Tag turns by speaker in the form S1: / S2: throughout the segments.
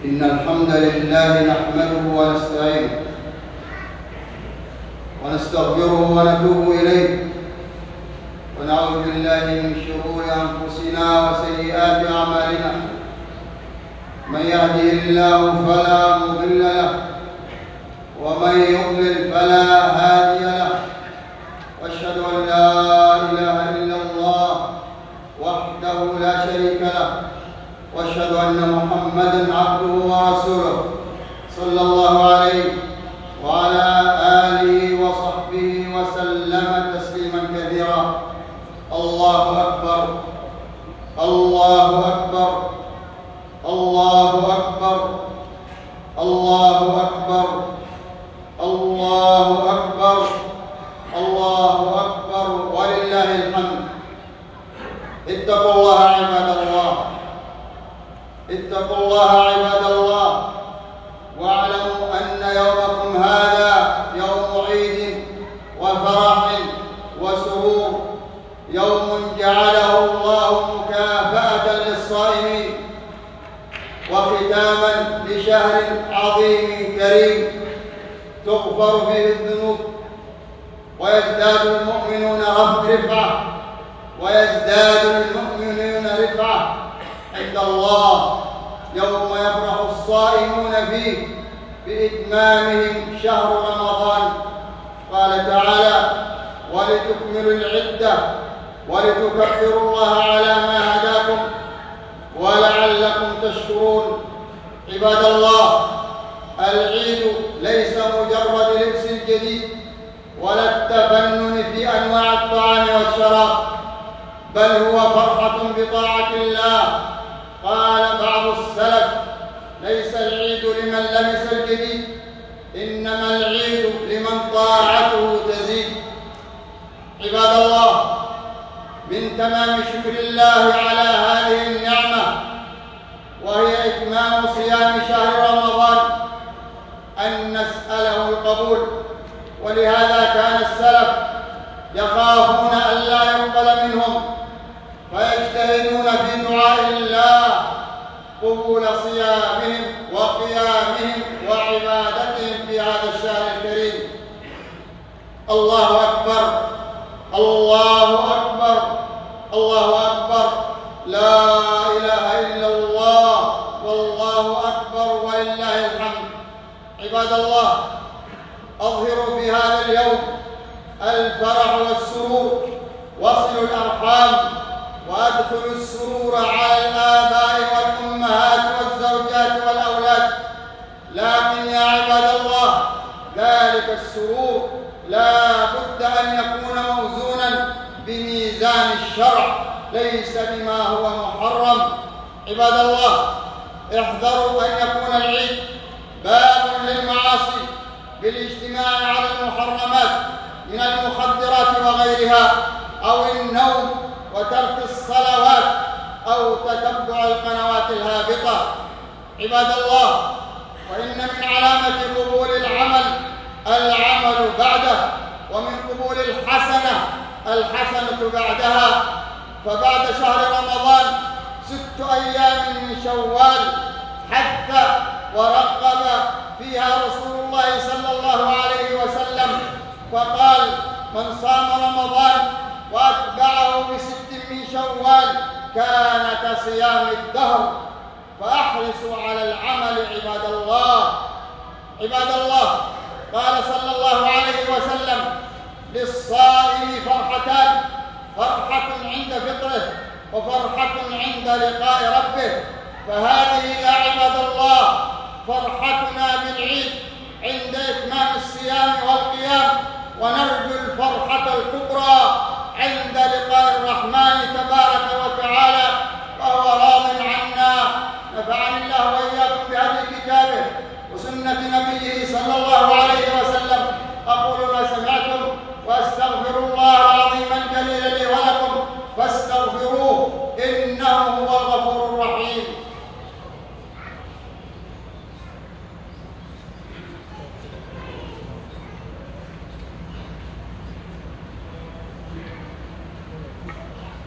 S1: إن الحمد لله نحمده ونستعينه ونستغفره ونتوب إليه ونعوذ بالله من شرور أنفسنا وسيئات أعمالنا. من يهده الله فلا مضل له ومن يضلل فلا هادي له، واشهد ان لا اله الا الله وحده لا شريك له، واشهد ان محمدا عبده ورسوله صلى الله عليه وعلى اله وصحبه وسلم تسليما كثيرا. الله اكبر الله اكبر الله اكبر الله اكبر الله اكبر الله اكبر ولله الحمد. اتقوا الله عباد الله، اتقوا الله عباد الله، واعلموا ان يومكم هذا يوم عيد وفرح وسرور، يوم جعله الله مكافأة للصائمين وختاما لشهر عظيم كريم تغفر فيه الذنوب ويزداد المؤمنون رفعة عند الله يوم يفرح الصائمون فيه بإتمامهم شهر رمضان. قال تعالى: ولتكملوا العدة ولتكبروا الله على ما هداكم ولعلكم تشكرون. عباد الله، العيد ليس مجرد لبس الجديد ولا التفنن في أنواع الطعام والشراب، بل هو فرحة بطاعة الله. قال بعض السلف: ليس العيد لمن لبس الجديد، إنما العيد لمن طاعته تزيد. عباد الله، من تمام شكر الله على هذه النعمة وهي إتمام صيام شهر رمضان أن نسأله القبول، ولهذا كان السلف يخافون ألا يقبل منهم فيجتهدون في دعاء الله قبول صيامهم وقيامهم وعبادتهم في هذا الشهر الكريم. الله أكبر الله أكبر الله أكبر، لا إله إلا الله والله أكبر ولله الحمد. عباد الله، أظهروا في هذا اليوم الفرح والسرور، وصلوا الأرحام وأدخلوا السرور على الآباء والأمهات والزوجات والأولاد. لكن يا عباد الله، ذلك السرور لا بد أن يكون موزونا بميزان الشرع، ليس بما هو محرم. عباد الله، احذروا أن يكون العيد باب للمعاصي بالاجتماع على المحرمات من المخدرات وغيرها، أو النوم وترك الصلوات أو تتبع القنوات الهابطة. عباد الله، وإن من علامة قبول العمل بعده، ومن قبول الحسنة بعدها. فبعد شهر رمضان 6 أيام من شوال حث ورغب فيها رسول الله صلى الله عليه وسلم، فقال: من صام رمضان وأتبعه ب6 من شوال كان كصيام الدهر. فأحرصوا على العمل عباد الله. عباد الله، قال صلى الله عليه وسلم: للصائم فرحتان، فرحة عند فطره وفرحة عند لقاء ربه. فهذه يا عباد الله فرحتنا بالعيد عند إتمام الصيام والقيام، ونرجو الفرحة الكبرى عند لقاء الرحمن تبارك وتعالى وهو راض عنا. نفعني الله وإياكم بهدي كتابه وسنة نبيه صلى الله عليه وسلم. أقول ما سمعتم وأستغفر الله العظيم الجليل لي ولكم فاستغفروه إنه هو الغفور الرحيم.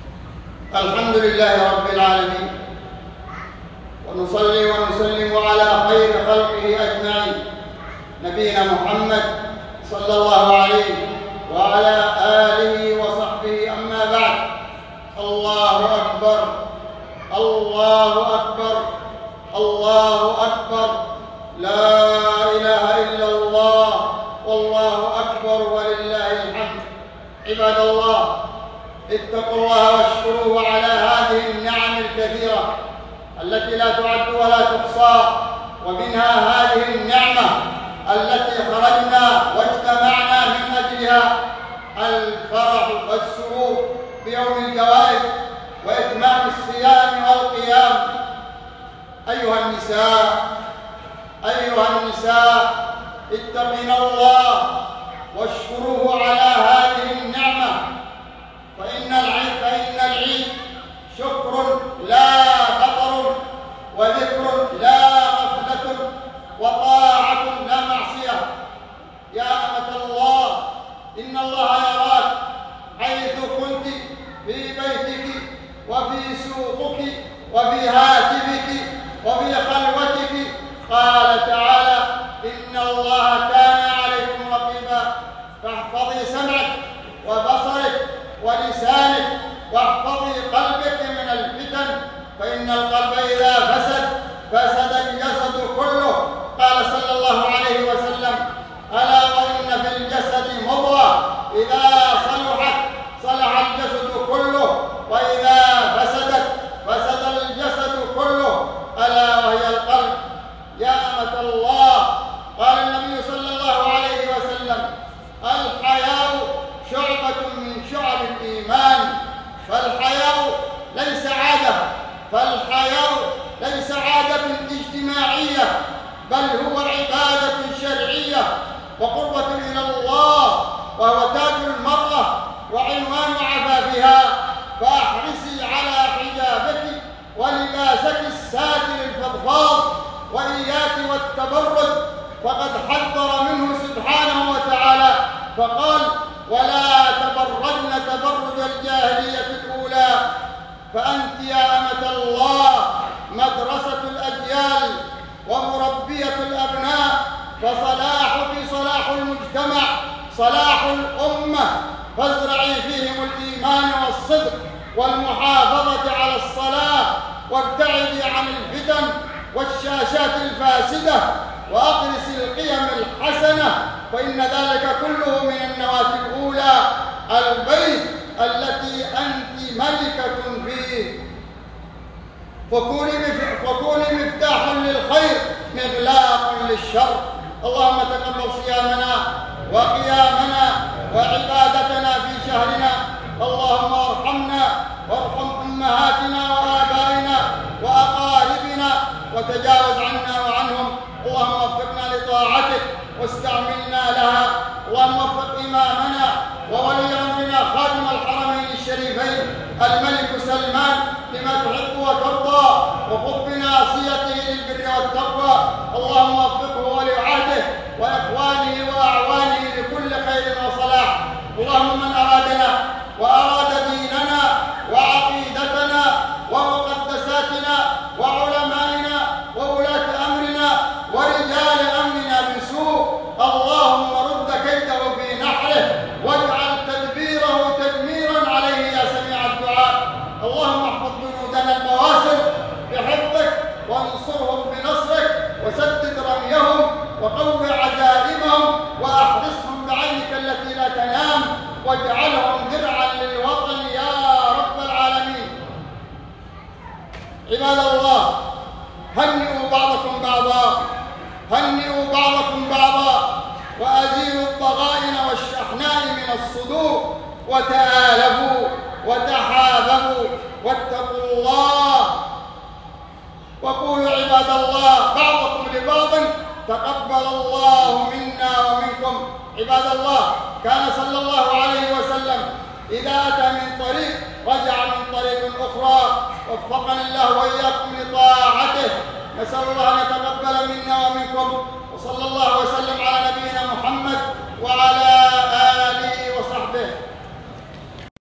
S1: الحمد لله رب العالمين، ونصلي ونسلم على خير خلقه أجمعين، نبينا محمد صلى الله عليه وعلى آله وصحبه. أما بعد، الله أكبر، الله أكبر، الله أكبر، لا إله إلا الله، والله أكبر ولله الحمد. عباد الله، اتقوا الله واشكروه على هذه النعم الكثيرة التي لا تعد ولا تحصى، ومنها هذه النعمة التي خرجنا واجتمعنا من أجلها، الفرح والسرور بيوم الجوائز وإتمام الصيام والقيام. أيها النساء، اتقين الله واشكروه على هذه النعمة، فإن العيد شكر لا خطر، وذكر لا غفلة، وطاعة لا معصية. يا أمة الله، إن الله يراك حيث كنت، في بيتك وفي سوقك وفي هاتفك وفي خلوتك. قال تعالى: إن الله كان عليكم رقيبا. فاحفظي سمعك وبصرك ولسانك، واحفظي قلبك من الفتن، فإن القلب إذا فسد الجسد كله. قال صلى الله عليه وسلم: ألا وإن في الجسد مضغة إذا صلحت صلح الجسد كله، وإذا فسد الجسد كله، ألا وهي القلب. يا أمة الله، قال النبي صلى الله عليه وسلم: الحياء شعبة من شعب الإيمان. فالحياء ليس عادة اجتماعية، بل هو عبادة شرعية وقربة إلى الله، وهو تاج المرأة وعنوان عفافها. فاحرصي على حجابك ولباسك الساتر الفضفاض، وإياك والتبرج، فقد حذر منه سبحانه وتعالى فقال: ولا تبرجن تبرج الجاهلية الأولى. فأنت يا أمة الله مدرسة الأجيال ومربية الأبناء، فصلاحك صلاح المجتمع، صلاح الأمة. فازرعي فيهم الإيمان والصدق والمحافظة على الصلاة، وابتعدي عن الفتن والشاشات الفاسدة، وأغرسي القيم الحسنة، فإن ذلك كله من النواة الأولى، البيت التي أنت ملكة فيه. فكوني مفتاح للخير، مغلاق للشر. اللهم تقبل صيامنا وقيامنا وعبادتنا في شهرنا. اللهم ارحمنا وارحم أمهاتنا وآبائنا وأقاربنا، وتجاوز عنا وعنهم. اللهم وفقنا لطاعتك واستعملنا لها. اللهم وفق إمامنا وولي أمرنا خادم الحرمين الشريفين الملك سلمان لما تحب وترضى، وخذ بناصيته للبر والتقوى. اللهم وفقه ولي عهده وإخوانه وأعوانه لكل خير وصلاح. اللهم من أرادنا وأراد ديننا وعقيدتنا ومقدساتنا وعلمائنا وولاة أمرنا ورجال أمرنا بسوء، اللهم رد كيده في نحره، واجعل تدبيره تدميرا عليه يا سميع الدعاء. اللهم احفظ جنودنا البواسل بحفظك، وانصرهم بنصرك، وسدد رميهم، وقو عزائمهم، وأحرسهم بعينك التي لا تنام، واجعلهم درعا للوطن يا رب العالمين. عباد الله، هنئوا بعضكم بعضا، وأزيلوا الضغائن والشحناء من الصدور، وتآلفوا وتحاببوا، واتقوا الله، وقولوا عباد الله بعضكم لبعض: تقبل الله منا ومنكم. عباد الله، كان صلى الله عليه وسلم إذا أتى من طريق رجع من طريق أخرى. وفقنا الله وإياكم لطاعته. نسأل الله أن يتقبل منا ومنكم، وصلى الله وسلم على نبينا محمد وعلى